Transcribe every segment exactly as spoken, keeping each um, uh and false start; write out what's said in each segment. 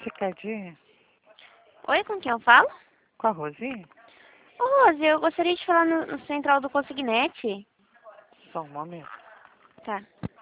Você quer ir? Oi, com quem eu falo? Com a Rosinha? Ô, Rose, eu gostaria de falar no, no central do Consignete. Só um momento. Tá.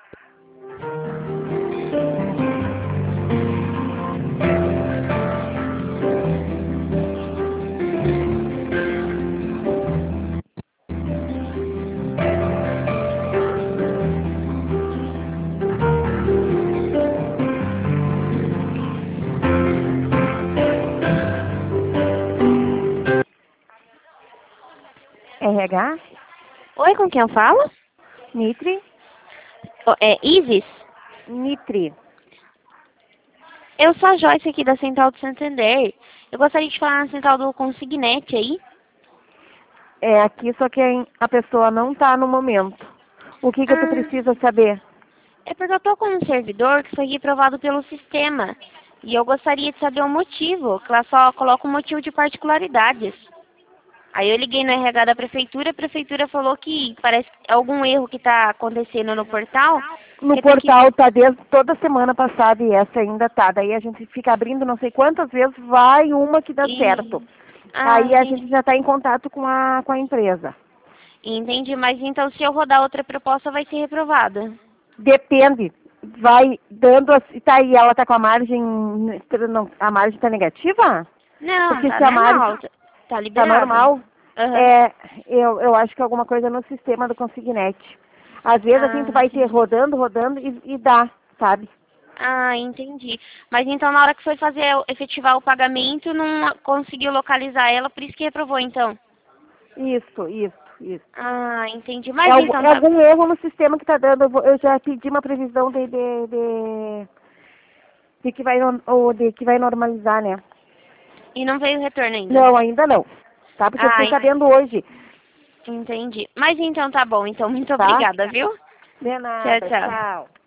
R H? Oi, com quem eu falo? Nitri? Ô, É Isis? Nitri. Eu sou a Joyce aqui da Central do Santander. Eu gostaria de falar na Central do Consignete aí. É aqui, só que a pessoa não tá no momento. O que que tu Ah, precisa saber? é porque eu tô com um servidor que foi reprovado pelo sistema. E eu gostaria de saber o motivo, que lá só coloca o motivo de particularidades. Aí eu liguei no R H da prefeitura, a prefeitura falou que parece algum erro que está acontecendo no portal. No que tem que... portal tá desde toda semana passada e essa ainda tá. Daí a gente fica abrindo não sei quantas vezes, vai uma que dá E... certo. Ah, Aí a entendi. gente já tá em contato com a, com a empresa. Entendi, mas então se eu rodar outra proposta vai ser reprovada. Depende. Vai dando, assim- tá aí, ela tá com a margem, não, a margem tá negativa? Não, Porque tá se a margem normal, tá tá tá liberado. normal, Aham. é, eu, eu acho que é alguma coisa no sistema do Consignete. Às vezes assim tu Ah, vai ter entendi. rodando, rodando e, e dá, sabe? Ah, entendi. Mas então na hora que foi fazer, efetivar o pagamento, não conseguiu localizar ela, por isso que reprovou então. Isso, isso, isso. Ah, entendi. É, Mas algu- então é tá. algum erro no sistema que tá dando. Eu, vou- eu já pedi uma previsão de, de, de, de que vai, no- ou de que vai normalizar, né? E não veio o retorno ainda. Não, ainda não. Tá? Porque eu Ah, fiquei sabendo hoje, entendi. Mas então tá bom. Então, muito tá? obrigada, viu? De Tchau, nada, tchau. tchau.